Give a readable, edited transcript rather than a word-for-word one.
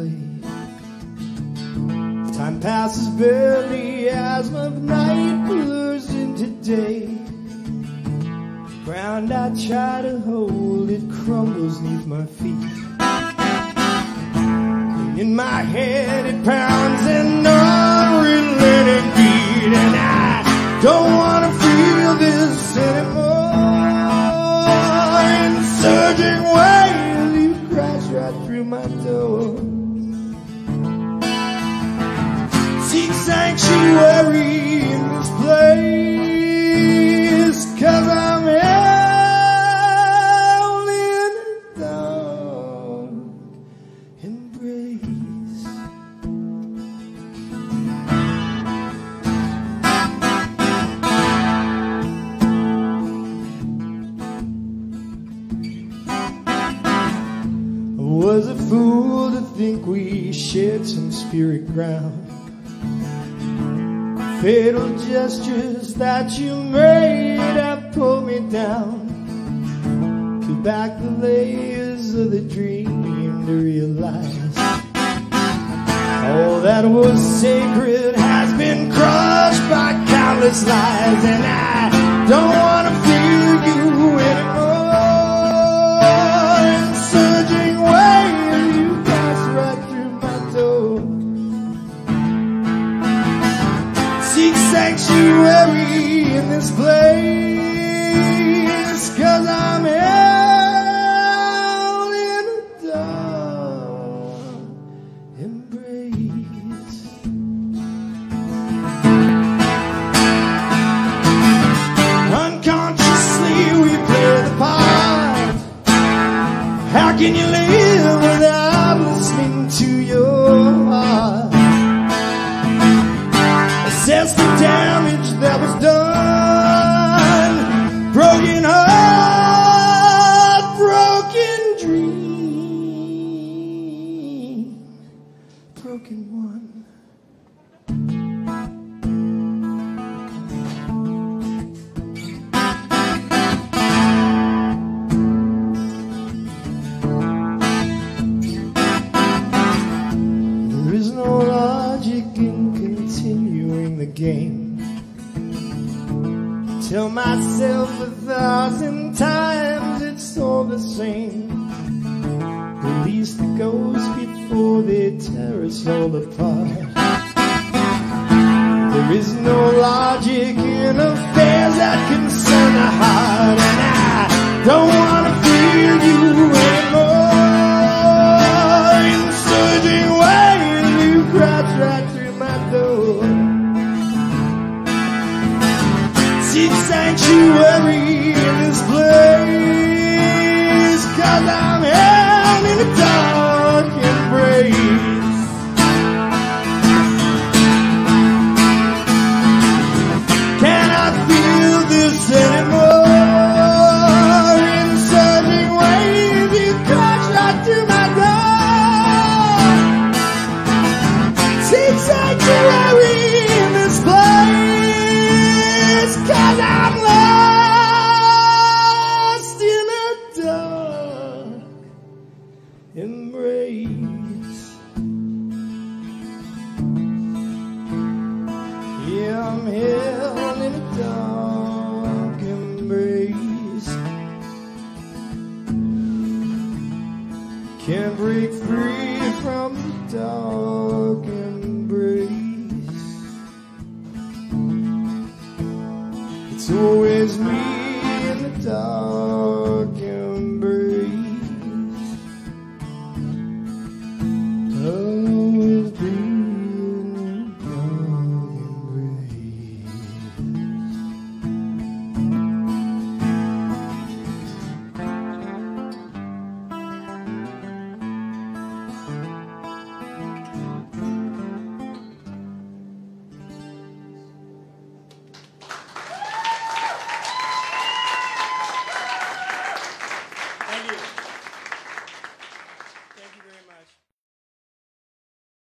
play. Time passes barely as my night blurs into day. Ground I try to hold, it crumbles beneath my feet. And in my head it pounds an unrelenting beat. And I don't want to feel this anymore. In surging waves you crash right through my door. Seek sanctuary in this place, 'cause I'm held in a dark embrace. I was a fool to think we shared some spirit ground. Fatal gestures that you made have pulled me down. Peel back the layers of the dream to realize all that was sacred has been crushed by countless lies. And I don't want to feel you anymore. In surging waves you pass right through my door. Seek sanctuary in this place, 'cause I'm held in a dark embrace. Unconsciously we play the part. How can you live without listening to your heart? Assess the damage that was done. Broken heart, broken dream, broken one. There is no logic in continuing the game. Tell myself 1,000 times it's all the same. Release the ghosts before they tear us all apart. There is no logic in affairs that concern the heart. And I don't want to feel you anymore. In surging waves you crash right through my door. Seek sanctuary in this place, 'cause I'm held in a dark embrace. Cannot feel this anymore. In surging waves you crash right through my door. Seek sanctuary in this place, 'cause I'm lost in a dark embrace. Yeah, I'm held in a dark embrace. Can't break free from the dark